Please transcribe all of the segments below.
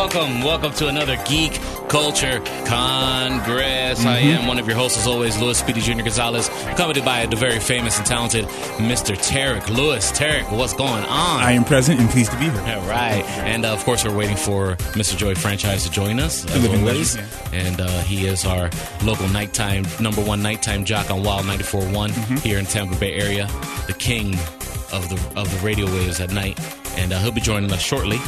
Welcome to another Geek Culture Congress. I am one of your hosts, as always, Louis Speedy Jr. Gonzalez, accompanied by the very famous and talented Mr. Tarek Lewis. Tarek, what's going on? I am present and pleased to be here. All right. And, of course, we're waiting for Mr. Joy Franchise to join us, as always. And he is our local number one nighttime jock on Wild 94.1 here in Tampa Bay area, the king of the radio waves at night. And he'll be joining us shortly.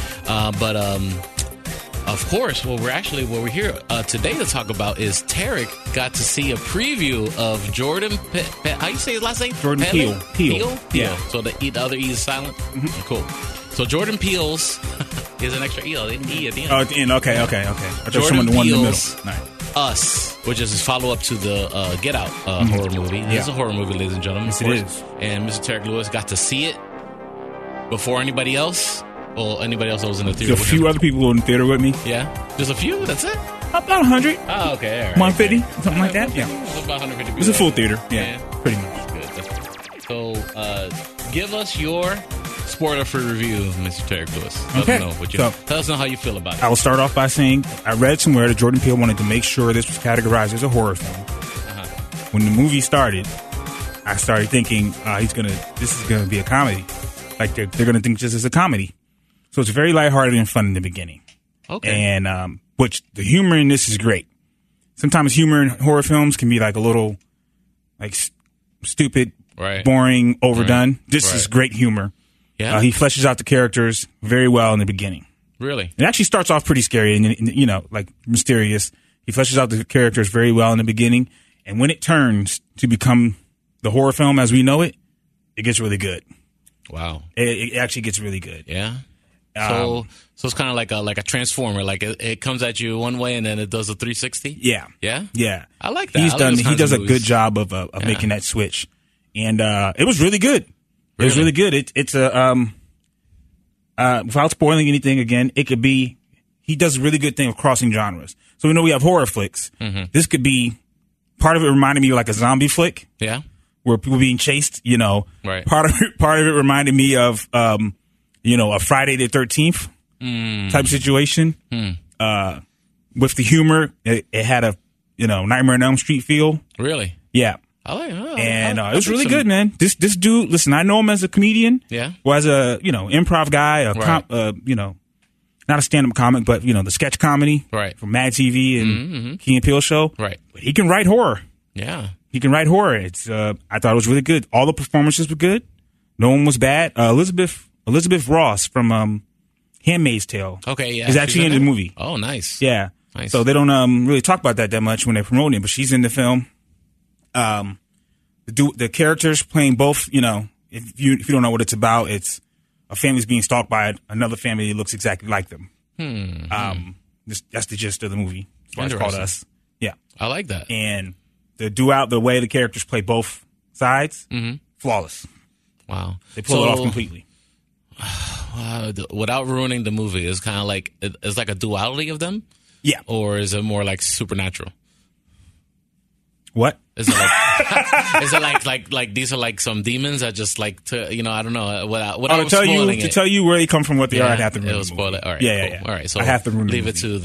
Of course, what we're here today to talk about is Tarek got to see a preview of Jordan. How you say his last name? Jordan Peele. Peele. Yeah. So the other E is silent. Cool. So Jordan Peele's is an extra E at the end. Oh, at the end. Okay. I just Jordan the one in the Peele's middle. Nice. Us, which is his follow-up to the Get Out horror movie. Yeah. It's a horror movie, ladies and gentlemen. Yes, it is. And Mr. Tarek Lewis got to see it before anybody else. Well, anybody else that was in the theater. There's a few other people in the theater with me. Yeah? Just a few? That's it? About 100. Oh, okay. All right. 150, something like that. Yeah. It's about 150 people. It's a full theater. Yeah. Pretty much. That's good. So, give us your spoiler-free review, Mr. Tarek Lewis. Tell us how you feel about it. I will start off by saying I read somewhere that Jordan Peele wanted to make sure this was categorized as a horror film. When the movie started, I started thinking this is gonna be a comedy. Like they're gonna think this is a comedy. So it's very lighthearted and fun in the beginning. Okay. And which the humor in this is great. Sometimes humor in horror films can be like a little like stupid, boring, overdone. Right. This is great humor. Yeah. He fleshes out the characters very well in the beginning. Really? It actually starts off pretty scary and like mysterious. He fleshes out the characters very well in the beginning, and when it turns to become the horror film as we know it, it gets really good. Wow. It actually gets really good. Yeah. So it's kind of like a transformer. Like it comes at you one way and then it does a 360. Yeah. Yeah. Yeah. I like that. He does a good job of making that switch, and it was really good. It was really good. It's a without spoiling anything. Again, it could be he does a really good thing of crossing genres. So we know we have horror flicks. This could be part of it. Reminded me of like a zombie flick. Yeah. Where people being chased. Right. Part of it reminded me of a Friday the 13th type situation. With the humor, it had a Nightmare on Elm Street feel. Really? Yeah. I like it. And it was really good, man. This dude, listen, I know him as a comedian. Yeah. Or as a improv guy, not a stand-up comic, but the sketch comedy. Right. From Mad TV and Key and Peele show. Right. But he can write horror. Yeah. He can write horror. It's I thought it was really good. All the performances were good. No one was bad. Elizabeth Ross from Handmaid's Tale. Okay, yeah. Is actually in the movie. Oh, nice. Yeah. Nice. So they don't really talk about that much when they're promoting it, but she's in the film. The characters playing both, if you don't know what it's about, it's a family's being stalked by another family that looks exactly like them. That's the gist of the movie. That's why it's called Us. Yeah. I like that. And the way the characters play both sides, flawless. Wow. They pull it off completely. Without ruining the movie, it's kind of like it's like a duality of them. Yeah. Or is it more like supernatural? What? Is it like? Is it like these are like some demons that just like I don't know without spoiling it. To tell you where they come from, what they are, I'd have to ruin it'll spoil it. All right. Yeah, cool. yeah. All right. So I have to ruin leave it to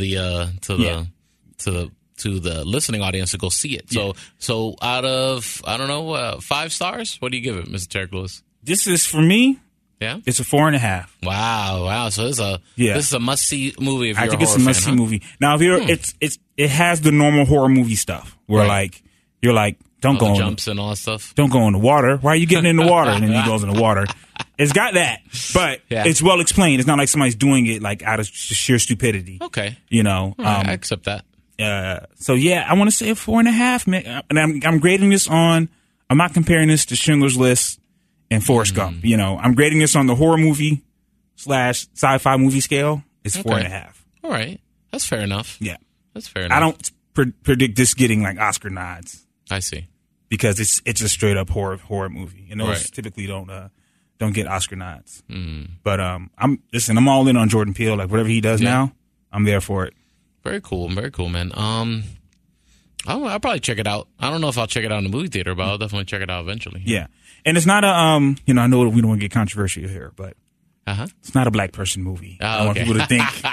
the listening audience to go see it. So out of 5 stars, what do you give it, Mr. Tarek Lewis? This is for me. Yeah, it's a 4.5. Wow. So this is a must see movie. If you're I think it's a must see movie. Now, if you're, it has the normal horror movie stuff where you're like, don't go the in jumps and all that stuff. Don't go in the water. Why are you getting in the water? And then he goes in the water. It's got that, but it's well explained. It's not like somebody's doing it like out of sheer stupidity. Okay, I accept that. So yeah, I want to say a 4.5, man. And I'm grading this on. I'm not comparing this to Schindler's List and Forrest Gump. I'm grading this on the horror movie / sci-fi movie scale. It's 4.5. All right, that's fair enough. Yeah, that's fair enough. I don't predict this getting like Oscar nods. I see, because it's a straight up horror movie, and those typically don't get Oscar nods. But I'm all in on Jordan Peele. Like whatever he does now, I'm there for it. Very cool, man. I'll probably check it out. I don't know if I'll check it out in the movie theater, but I'll definitely check it out eventually. Yeah. And it's not I know we don't want to get controversial here, but it's not a black person movie. Oh, I want people to think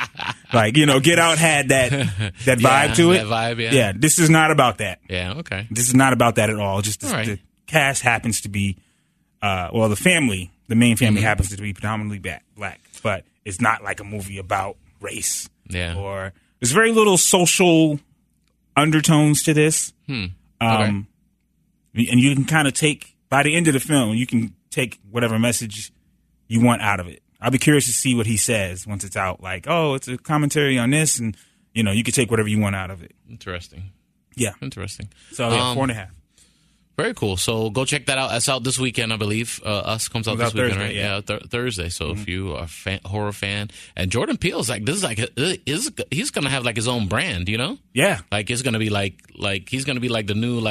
Like, Get Out had that vibe to it. That vibe, yeah. Yeah, this is not about that. Yeah, okay. This is not about that at all. Just Right. the cast happens to be, the main family happens to be predominantly black, but it's not like a movie about race. Yeah. Or there's very little social undertones to this. Okay. And you can kind of by the end of the film, you can take whatever message you want out of it. I'll be curious to see what he says once it's out. Like, oh, it's a commentary on this, and you can take whatever you want out of it. Interesting. Yeah, Interesting. So 4.5. Very cool. So go check that out. That's out this weekend, I believe. Us comes out this weekend, Thursday, right? Yeah, Thursday. So if you are a horror fan, and Jordan Peele's he's gonna have like his own brand, Yeah, Like it's gonna be like he's gonna be like the new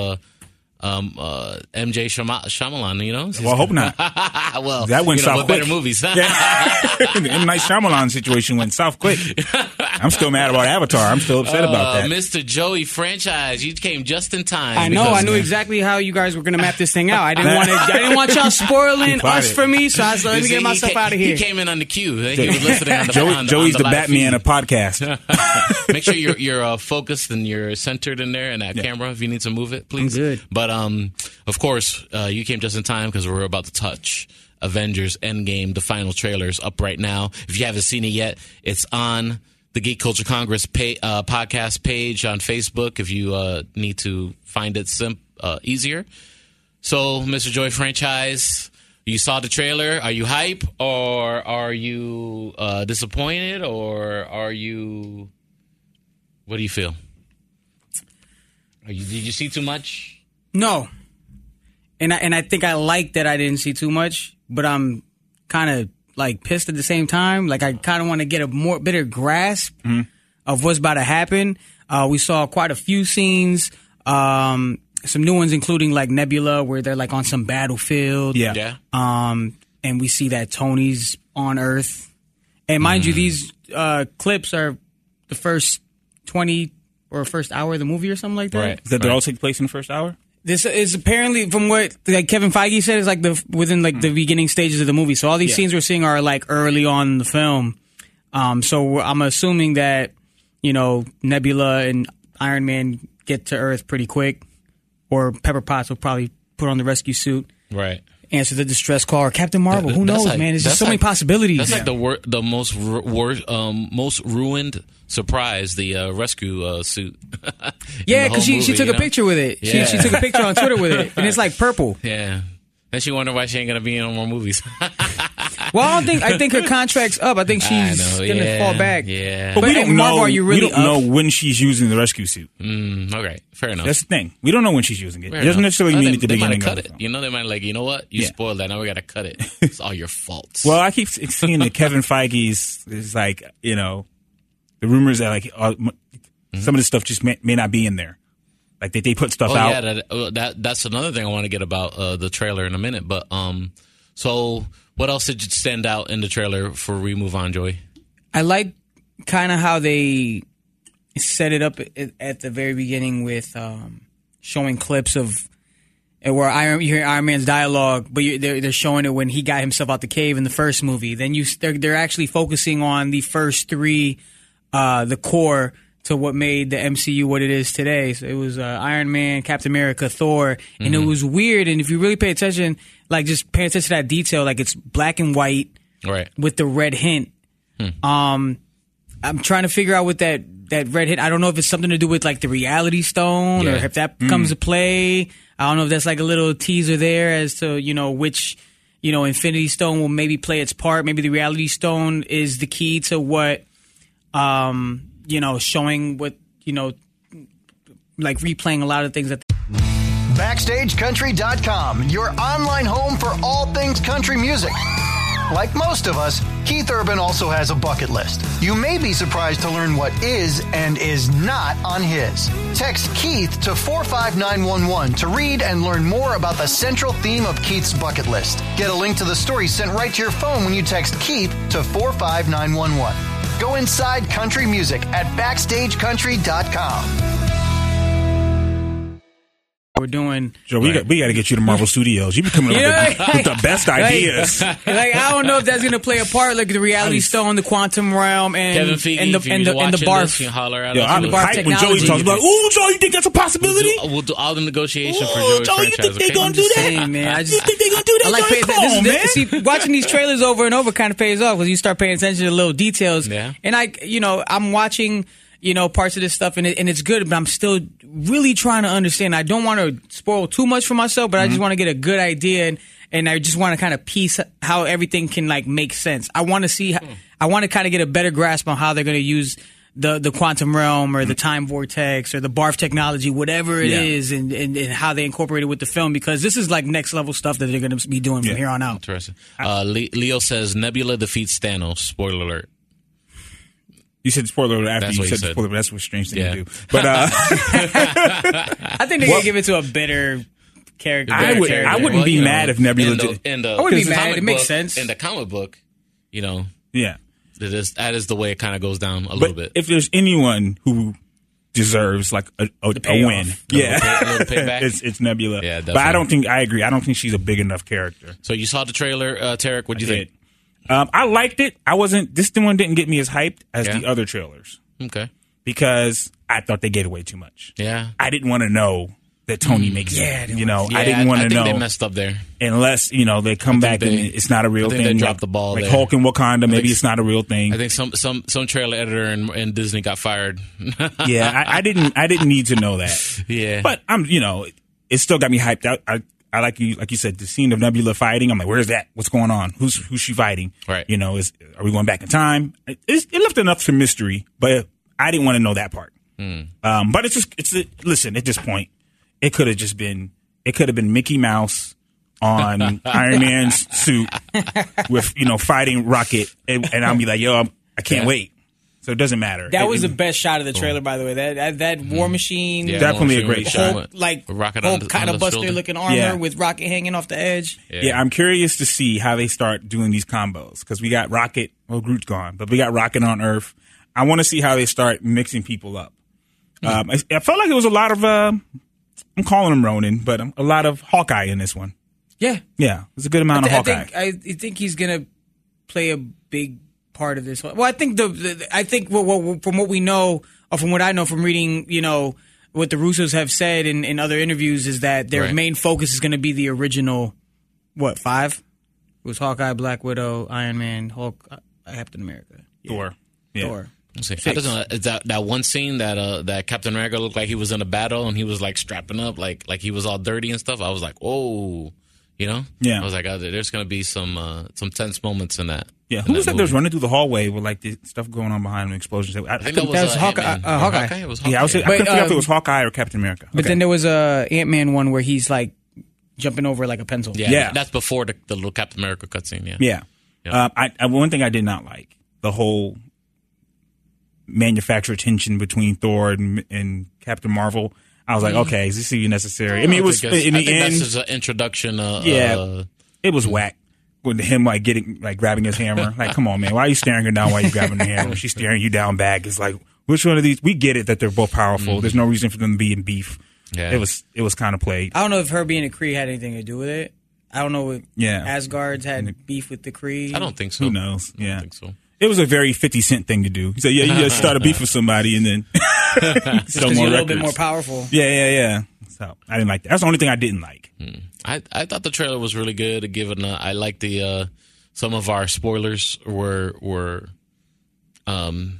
MJ Shyamalan, Well, I hope not. Well, that went south with quick. better movies. The M. Night Shyamalan situation went south quick. I'm still mad about Avatar. I'm still upset about that. Mr. Joey Franchise, you came just in time. I know. I knew exactly how you guys were going to map this thing out. I didn't want y'all spoiling us for me, so I said, let me get myself out of here. He came in on the queue. He was listening on the Joey's the live Batman feed. of podcast. Make sure you're focused and you're centered in there, and that camera, if you need to move it, please. I'm good. But of course, you came just in time because we're about to touch Avengers Endgame. The final trailer is up right now. If you haven't seen it yet, it's on the Geek Culture Congress podcast page on Facebook if you need to find it easier. So, Mr. Joy Franchise, you saw the trailer. Are you hype, or are you disappointed, or are you... What do you feel? Did you see too much? No. And I think I like that I didn't see too much, but I'm kind of like pissed at the same time. Like I kind of want to get a better grasp of what's about to happen. We saw quite a few scenes, some new ones, including like Nebula, where they're like on some battlefield. Yeah. And we see that Tony's on Earth. And mind you, these clips are the first 20 or first hour of the movie or something like that. Right. Did they all take place in the first hour? This is apparently, from what Kevin Feige said, is like within the beginning stages of the movie. So all these scenes we're seeing are like early on in the film. So I'm assuming that Nebula and Iron Man get to Earth pretty quick, or Pepper Potts will probably put on the rescue suit, Right. answer the distress call, or Captain Marvel. Who knows, man? There's just so many possibilities. That's like the most ruined surprise, the rescue suit. Yeah, because she took a picture with it. Yeah. She took a picture on Twitter with it, and it's like purple. Yeah. Then she wondered why she ain't gonna be in no more movies. Well, I think her contract's up. I think she's gonna fall back. Yeah. But we don't know. Are you really we don't know when she's using the rescue suit. Okay, fair enough. That's the thing. We don't know when she's using it. Fair It doesn't enough. necessarily mean at the they beginning might of cut the it. film. They might you know what? You spoiled that. Now we gotta cut it. It's all your fault. Well, I keep seeing that Kevin Feige's is like, the rumors that like some of this stuff just may not be in there. Like they put stuff out. Yeah, that's another thing I want to get about the trailer in a minute. But so what else did stand out in the trailer before we move on, Joey? I like kind of how they set it up at the very beginning with showing clips of where you hear Iron Man's dialogue, but they're showing it when he got himself out the cave in the first movie. Then they're actually focusing on the first three, the core to what made the MCU what it is today. So it was Iron Man, Captain America, Thor, and it was weird. And if you really pay attention, like just pay attention to that detail, like it's black and white, right, with the red hint. I'm trying to figure out what that red hint. I don't know if it's something to do with like the Reality Stone, or if that comes to play. I don't know if that's like a little teaser there as to which Infinity Stone will maybe play its part. Maybe the Reality Stone is the key to what. Showing what, like replaying a lot of things that. BackstageCountry.com, your online home for all things country music. Like most of us, Keith Urban also has a bucket list. You may be surprised to learn what is and is not on his. Text Keith to 45911 to read and learn more about the central theme of Keith's bucket list. Get a link to the story sent right to your phone when you text Keith to 45911. Go inside country music at BackstageCountry.com. we're doing. Joe, we got to get you to Marvel Studios. You be coming up with the best ideas. Like, I don't know if that's going to play a part, like the Reality Stone, the quantum realm, and Kevin Feige, and the barf. You holler at Yo, I'm hyped when Joey talks about, ooh, Joe, you think that's a possibility? We'll do all the negotiation for Joey franchise. You think they're going to do that? Saying, man, you think they're going to do that? I like Joey? Come on, man. See, watching these trailers over and over kind of pays off because you start paying attention to little details. Yeah. And I'm watching, parts of this stuff and it's good, but I'm still really trying to understand. I don't want to spoil too much for myself, but I just want to get a good idea and I just want to kind of piece how everything can like make sense. I want to see, I want to kind of get a better grasp on how they're going to use the quantum realm or the time vortex or the barf technology, whatever it is, and how they incorporate it with the film, because this is like next level stuff that they're going to be doing from here on out. Interesting. Leo says Nebula defeats Thanos. Spoiler alert. You said spoiler alert after you said spoiler, but that's what strange thing to do. But I think they're going to give it to a better character. I wouldn't be mad if Nebula did. I wouldn't be mad. It makes sense. In the comic book, yeah. That is the way it kind of goes down a little bit. If there's anyone who deserves like a win, a little payback, it's Nebula. Yeah, but I agree. I don't think she's a big enough character. So you saw the trailer, Tarek. What do you think? I liked it. This one didn't get me as hyped as the other trailers. Okay. Because I thought they gave away too much. Yeah. I didn't want to know that Tony makes it. I didn't want to know. I think they messed up there. Unless, they come back and it's not a real thing. They dropped the ball like there. Hulk and Wakanda, maybe it's not a real thing. I think some trailer editor in Disney got fired. I didn't need to know that. Yeah. But it still got me hyped out. I like you said, the scene of Nebula fighting. I'm like, where's that? What's going on? Who's she fighting? Right. Are we going back in time? It left enough for mystery, but I didn't want to know that part. But listen, at this point, it could have been Mickey Mouse on Iron Man's suit with, fighting Rocket. And I'll be like, yo, I can't wait. So it doesn't matter. That was the best shot of the trailer, by the way. That War Machine, definitely a great shot. Hulk kind of Buster looking armor with Rocket hanging off the edge. Yeah, I'm curious to see how they start doing these combos because we got Rocket. Well, Groot's gone, but we got Rocket on Earth. I want to see how they start mixing people up. I felt like it was a lot of. I'm calling him Ronin, but a lot of Hawkeye in this one. Yeah, there's a good amount of Hawkeye. I think he's gonna play a big part of this. Well, I think from what we know, or from what I know from reading, what the Russos have said in other interviews is that their main focus is going to be the original, 5? It was Hawkeye, Black Widow, Iron Man, Hulk, Captain America, Thor. Is that one scene that Captain America looked like he was in a battle and he was like strapping up like he was all dirty and stuff? I was like, oh, I was like, there's going to be some tense moments in that. Yeah, who was that was running through the hallway with like the stuff going on behind the explosions? I think that was Hawkeye. Hawkeye. It was Hawkeye. Yeah, I couldn't figure out if it was Hawkeye or Captain America. But then there was a Ant-Man one where he's like jumping over like a pencil. Yeah. That's before the little Captain America cutscene. Yeah. One thing I did not like, the whole manufactured tension between Thor and Captain Marvel. I was like, okay, is this even necessary? I mean, it was in the end. That's just an introduction. It was whack. With him grabbing his hammer. Like, come on, man. Why are you staring her down while you're grabbing the hammer? She's staring you down back. It's like, which one of these? We get it that they're both powerful. There's no reason for them to be in beef. Yeah. It was kind of played. I don't know if her being a Kree had anything to do with it. I don't know if Asgard's had beef with the Kree. I don't think so. Who knows? Yeah. I don't think so. It was a very 50 Cent thing to do. He said, you just start a beef with somebody and then sell more records. A little bit more powerful. Yeah. So I didn't like that. That's the only thing I didn't like. I thought the trailer was really good. Given I like the some of our spoilers were the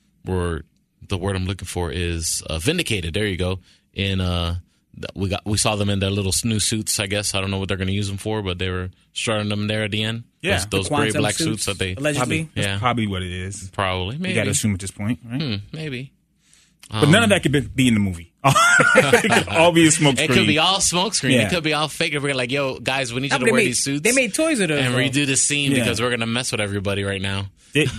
word I'm looking for is vindicated. There you go. And we saw them in their little new suits. I guess I don't know what they're going to use them for, but they were starting them there at the end. Yeah, those gray black suits that they allegedly. That's probably what it is. Probably, maybe. You got to assume at this point, right? Maybe. But none of that could be in the movie. It could all be a smoke screen. It could be all smoke screen. Yeah. It could be all fake. We're like, yo, guys, we need you to wear these suits. They made toys of those. And redo the scene because we're going to mess with everybody right now.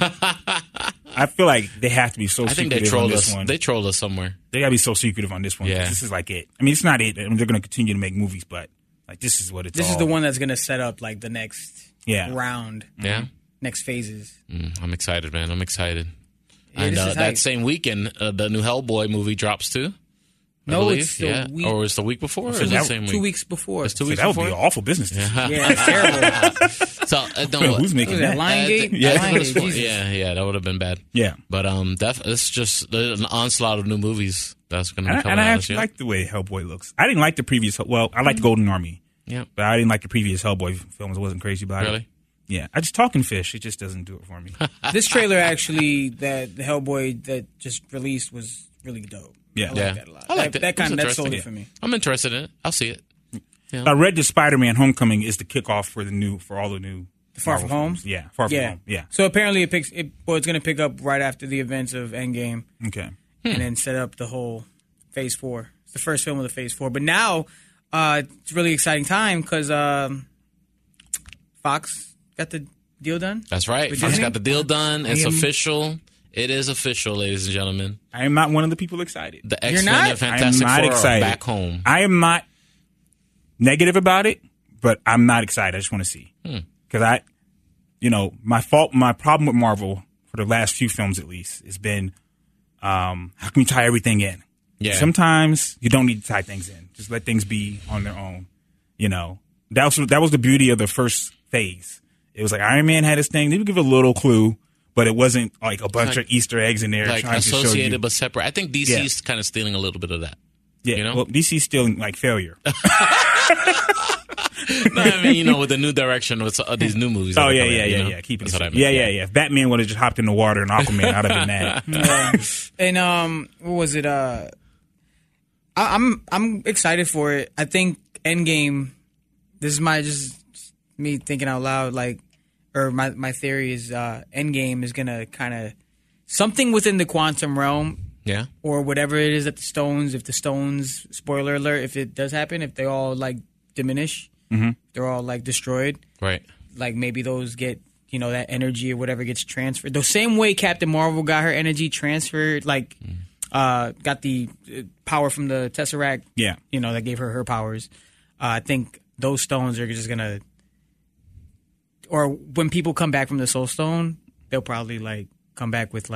I feel like they have to be so secretive. I think they trolled on this us. one. They trolled us somewhere. They got to be so secretive on this one. Yeah. This is like it. I mean, it's not it. I mean, they're going to continue to make movies, but like this is what it's This is the one that's going to set up like the next round. Yeah. Next phases. I'm excited, man. I'm excited. Yeah, and that same weekend, the new Hellboy movie drops too. No, it's the week. Or it's the week before? Or is it the same week? 2 weeks before. It's 2 weeks that before? would be awful business. Yeah, it's terrible. So, Who's making that? Lionsgate? Yeah, that would have been bad. Yeah. But it's just an onslaught of new movies that's going to be coming and I out actually this year. like the way Hellboy looks. I didn't like the previous. Well, I liked Golden Army. Yeah. But I didn't like the previous Hellboy films. I wasn't crazy about it. Really? Yeah. I just Talking Fish. It just doesn't do it for me. This trailer actually, that the Hellboy that just released was really dope. Yeah. I like that a lot. I liked it. That sold it for me. I'm interested in it. I'll see it. Yeah. I read that Spider-Man: Homecoming is the kickoff for all the new. Far From Home? Yeah, Far From Home. Yeah. So apparently it's going to pick up right after the events of Endgame. Okay. And then set up the whole Phase 4. It's the first film of the Phase 4. But now it's a really exciting time because Fox got the deal done. That's right. With Fox Disney? got the deal done. It's official. It is official, ladies and gentlemen. I am not one of the people excited. The You're X-Men not? and Fantastic I'm not Four excited. are back home. I am not negative about it, but I'm not excited. I just want to see. Because my problem with Marvel for the last few films at least has been how can we tie everything in? Yeah. Sometimes you don't need to tie things in. Just let things be on their own. That was the beauty of the first phase. It was like Iron Man had his thing. They would give a little clue, but it wasn't like a bunch of Easter eggs in there Like trying to show you. associated but separate. I think DC's kind of stealing a little bit of that. Yeah, you know? well, DC's still like failure. No, I mean, with the new direction with these new movies. that Oh are yeah, coming out, you know? Keeping That's it. what I meant. Yeah. If Batman would have just hopped in the water and Aquaman, I'd have been mad. And what was it? I'm excited for it. I think Endgame. This is just me thinking out loud. My theory is Endgame is gonna kind of something within the quantum realm. Yeah. Or whatever it is that if the stones, spoiler alert, if it does happen, if they all diminish, they're all destroyed. Right. Maybe those get, that energy or whatever gets transferred. The same way Captain Marvel got her energy transferred, got the power from the Tesseract. Yeah. That gave her powers. I think those stones are just going to, or when people come back from the Soul Stone, they'll probably come back with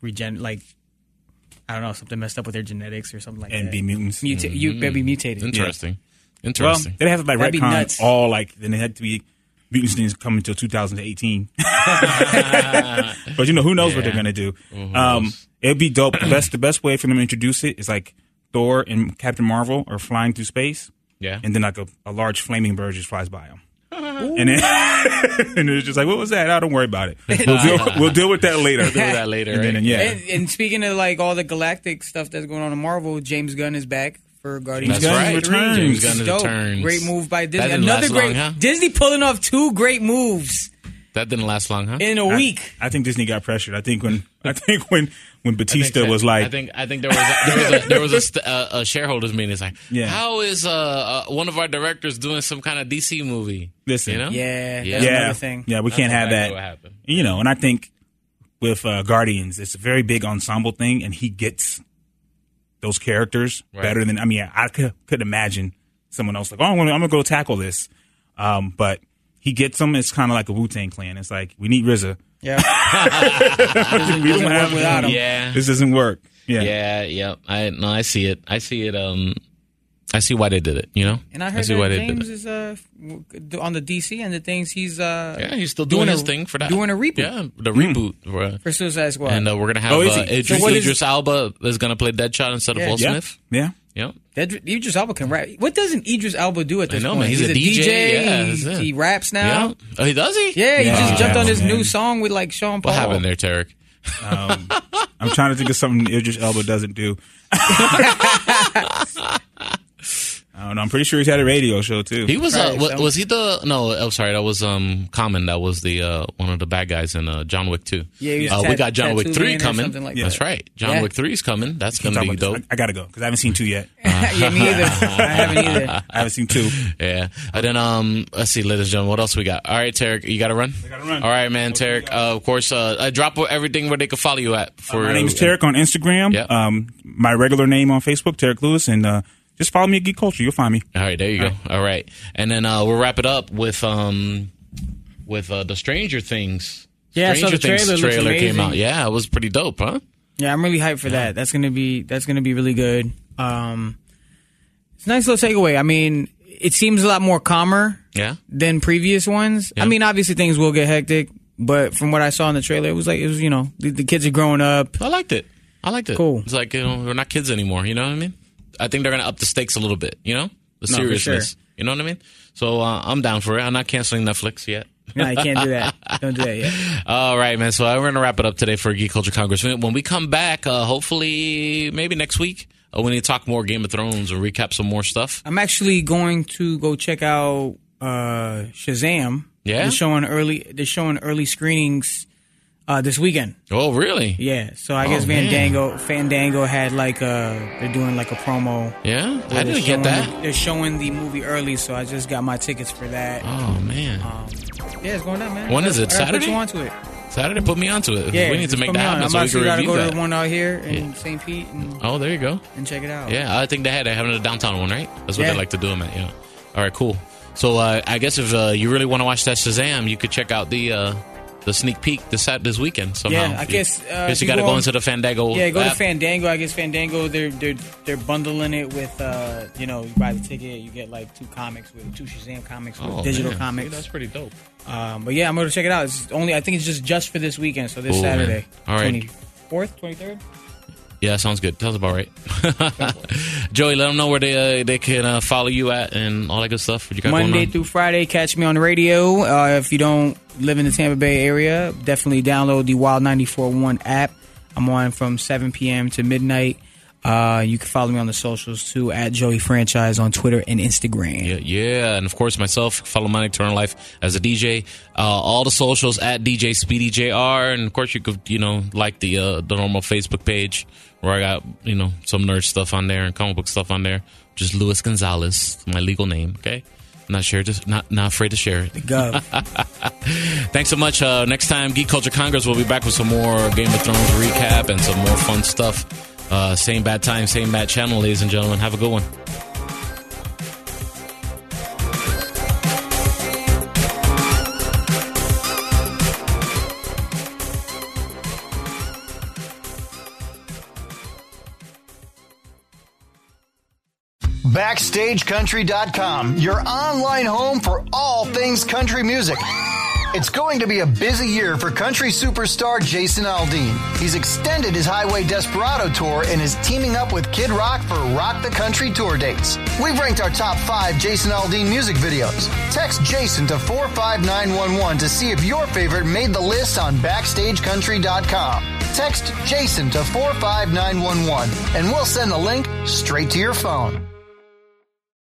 I don't know, something messed up with their genetics or something like that. And be mutants. They'll be mutated. Interesting. Well, Interesting. they have to That'd be retcon nuts. all then they had to be mutants didn't come until 2018. But who knows what they're gonna do? It'd be dope. The best way for them to introduce it is Thor and Captain Marvel are flying through space. Yeah. And then a large flaming bird just flies by them. And then and it's just what was that? Oh, don't worry about it. We'll deal with that later. We'll do that later. And then, right? And speaking of all the galactic stuff that's going on in Marvel, James Gunn is back for Guardians. That's right. returns. James Gunn Dope. returns. Great move by Disney. That didn't Another last great long, huh? Disney pulling off 2 great moves That didn't last long, huh? in a week. I think Disney got pressured. I think when Batista was I think there was a shareholders meeting. It's how is one of our directors doing some kind of DC movie? Listen, Yeah, that's another thing. Yeah, we can't have exactly that. what happened. And I think with Guardians, it's a very big ensemble thing, and he gets those characters better than. I could imagine someone else I'm gonna go tackle this, but he gets them. It's kind of like a Wu-Tang Clan. It's we need RZA. Yeah. We don't have without him. Yeah. This doesn't work. Yeah. I see it. I see it. I see why they did it. And I heard see why that they did James it. is on the DC and the things he's He's still doing his thing for that. Doing a reboot. Yeah, the reboot. For Suicide Squad. And we're gonna have is he? Idris Elba is gonna play Deadshot instead of Will Smith. Yeah. Yep. Idris Elba can rap. What doesn't Idris Elba do at this know, point? man. He's a DJ. Yeah, that's it. He raps now. Yeah. Oh, he does he? Yeah, he just jumped on this man. new song with Sean Paul. What happened there, Tarek? I'm trying to think of something Idris Elba doesn't do. I don't know. I'm pretty sure he's had a radio show too. He was. Right, Was he the? No, I'm sorry. That was Common. That was the one of the bad guys in John Wick 2. Yeah, he was we got John Wick 3 Tatooine or coming. something like That's that. right. John Wick 3 is coming. That's going to be dope. I gotta go because I haven't seen 2 yet. Yeah, me either. I haven't either. I haven't seen 2. Yeah. And then let's see, ladies and gentlemen, what else we got? All right, Tarek, you got to run. I gotta run. All right, man, Tarek. Of course, drop everything where they can follow you at. My name is Tarek on Instagram. Yeah. My regular name on Facebook, Tarek Lewis, and just follow me at Geek Culture. You'll find me. All right, there you go. All right, and then we'll wrap it up with the Stranger Things. Yeah, so the trailer came amazing. out. Yeah, it was pretty dope, huh? Yeah, I'm really hyped for that. That's gonna be really good. It's a nice little takeaway. I mean, it seems a lot more calmer than previous ones. Yeah. I mean, obviously things will get hectic, but from what I saw in the trailer, it was the kids are growing up. I liked it. Cool. It's like, we're not kids anymore. You know what I mean? I think they're going to up the stakes a little bit, the seriousness. Sure. You know what I mean? So I'm down for it. I'm not canceling Netflix yet. No, you can't do that. Don't do that yet. All right, man. So we're going to wrap it up today for Geek Culture Congress. When we come back, hopefully maybe next week, we need to talk more Game of Thrones and recap some more stuff. I'm actually going to go check out Shazam. Yeah? They're showing early screenings this weekend. Oh, really? Yeah. So I guess Fandango had they're doing a promo. Yeah? I didn't get that. They're showing the movie early, so I just got my tickets for that. Oh, man. Yeah, it's going down, man. When is it? Saturday? Put you onto it. Saturday, put me onto it. Yeah, we need to make that happen. I'm actually got to go to the one out here in St. Pete. There you go. And check it out. Yeah, I think they're having a downtown one, right? That's what they like to do them at, All right, cool. So I guess if you really want to watch that Shazam, you could check out the sneak peek this weekend somehow. Yeah, I guess you got to go into the Fandango. Yeah, go app. to Fandango. I guess Fandango they're bundling it with you buy the ticket, you get 2 Shazam comics with digital comics. Dude, that's pretty dope. But yeah, I'm going to check it out. I think it's just for this weekend, so this Saturday. Man. All right. 24th, 23rd? Yeah, sounds good. Sounds about right. Joey, let them know where they can follow you at and all that good stuff. What you got Monday through Friday, catch me on the radio. If you don't live in the Tampa Bay area, definitely download the Wild 94.1 app. I'm on from 7 p.m. to midnight. You can follow me on the socials too at Joey Franchise on Twitter and Instagram. Yeah, and of course myself, follow my Eternal Life as a DJ. All the socials at DJ Speedy JR, and of course you could like the normal Facebook page where I got some nerd stuff on there and comic book stuff on there. Just Luis Gonzalez, my legal name. Okay, not afraid to share it. Gov. Thanks so much. Next time, Geek Culture Congress, we'll be back with some more Game of Thrones recap and some more fun stuff. Same bad time, same bad channel, ladies and gentlemen. Have a good one. BackstageCountry.com, your online home for all things country music. It's going to be a busy year for country superstar Jason Aldean. He's extended his Highway Desperado tour and is teaming up with Kid Rock for Rock the Country tour dates. We've ranked our top 5 Jason Aldean music videos. Text Jason to 45911 to see if your favorite made the list on BackstageCountry.com. Text Jason to 45911 and we'll send the link straight to your phone.